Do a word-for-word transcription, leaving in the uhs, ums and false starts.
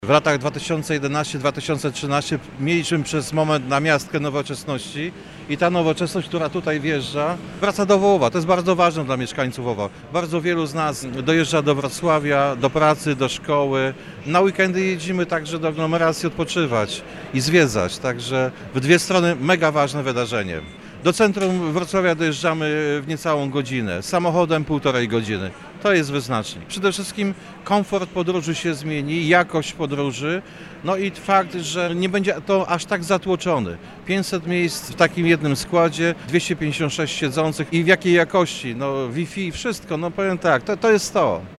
W latach dwa tysiące jedenastym do dwa tysiące trzynastego mieliśmy przez moment namiastkę nowoczesności i ta nowoczesność, która tutaj wjeżdża, wraca do Wołowa. To jest bardzo ważne dla mieszkańców Wołowa. Bardzo wielu z nas dojeżdża do Wrocławia, do pracy, do szkoły. Na weekendy jeździmy także do aglomeracji odpoczywać i zwiedzać. Także w dwie strony mega ważne wydarzenie. Do centrum Wrocławia dojeżdżamy w niecałą godzinę, samochodem półtorej godziny. To jest wyznacznik. Przede wszystkim komfort podróży się zmieni, jakość podróży, no i fakt, że nie będzie to aż tak zatłoczony. pięćset miejsc w takim jednym składzie, dwieście pięćdziesiąt sześć siedzących i w jakiej jakości, no Wi-Fi, wszystko, no powiem tak, to, to jest to.